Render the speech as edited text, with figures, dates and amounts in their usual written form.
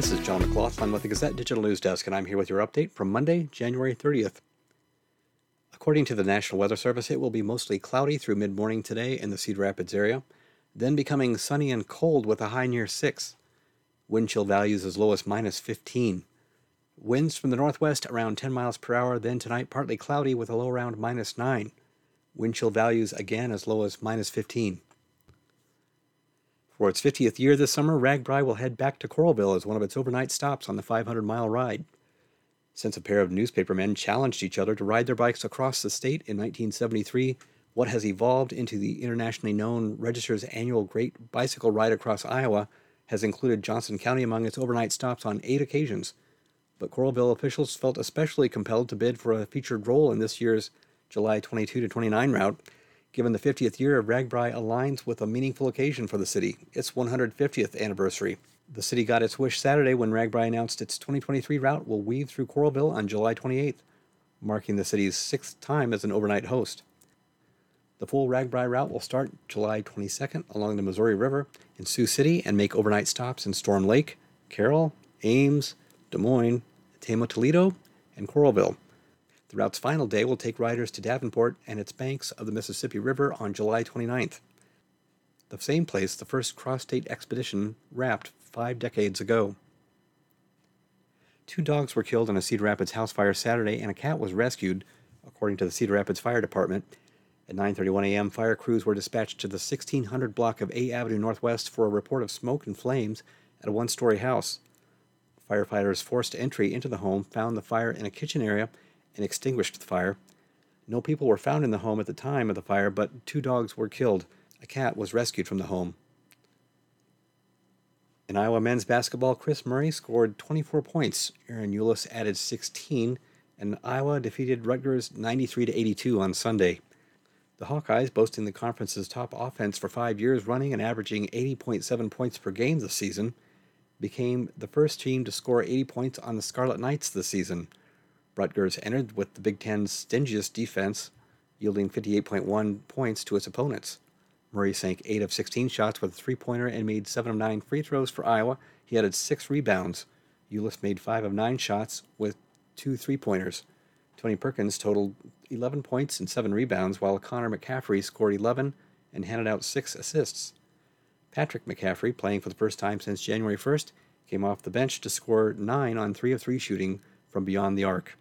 This is John McLaughlin with the Gazette Digital News Desk, and I'm here with your update from Monday, January 30th. According to the National Weather Service, it will be mostly cloudy through mid-morning today in the Cedar Rapids area, then becoming sunny and cold with a high near 6. Wind chill values as low as -15. Winds from the northwest around 10 miles per hour, then tonight partly cloudy with a low around -9. Wind chill values again as low as -15. For its 50th year this summer, RAGBRAI will head back to Coralville as one of its overnight stops on the 500-mile ride. Since a pair of newspapermen challenged each other to ride their bikes across the state in 1973, what has evolved into the internationally known Register's annual Great Bicycle Ride Across Iowa has included Johnson County among its overnight stops on 8 occasions. But Coralville officials felt especially compelled to bid for a featured role in this year's July 22 to 29 route, given the 50th year of RAGBRAI aligns with a meaningful occasion for the city, its 150th anniversary. The city got its wish Saturday when RAGBRAI announced its 2023 route will weave through Coralville on July 28th, marking the city's 6th time as an overnight host. The full RAGBRAI route will start July 22nd along the Missouri River in Sioux City and make overnight stops in Storm Lake, Carroll, Ames, Des Moines, Tama Toledo, and Coralville. The route's final day will take riders to Davenport and its banks of the Mississippi River on July 29th, the same place the first cross-state expedition wrapped 5 decades ago. 2 dogs were killed in a Cedar Rapids house fire Saturday, and a cat was rescued, according to the Cedar Rapids Fire Department. At 9:31 a.m., fire crews were dispatched to the 1600 block of A Avenue Northwest for a report of smoke and flames at a one-story house. Firefighters forced entry into the home found the fire in a kitchen area and extinguished the fire. No people were found in the home at the time of the fire, but 2 dogs were killed. A cat was rescued from the home. In Iowa men's basketball, Chris Murray scored 24 points. Aaron Eulis added 16, and Iowa defeated Rutgers 93-82 on Sunday. The Hawkeyes, boasting the conference's top offense for 5 years running and averaging 80.7 points per game this season, became the first team to score 80 points on the Scarlet Knights this season. Rutgers entered with the Big Ten's stingiest defense, yielding 58.1 points to its opponents. Murray sank 8 of 16 shots with a three-pointer and made 7 of 9 free throws for Iowa. He added 6 rebounds. Eulis made 5 of 9 shots with 2 three-pointers. Tony Perkins totaled 11 points and 7 rebounds, while Connor McCaffrey scored 11 and handed out 6 assists. Patrick McCaffrey, playing for the first time since January 1st, came off the bench to score 9 on 3 of 3 shooting from beyond the arc.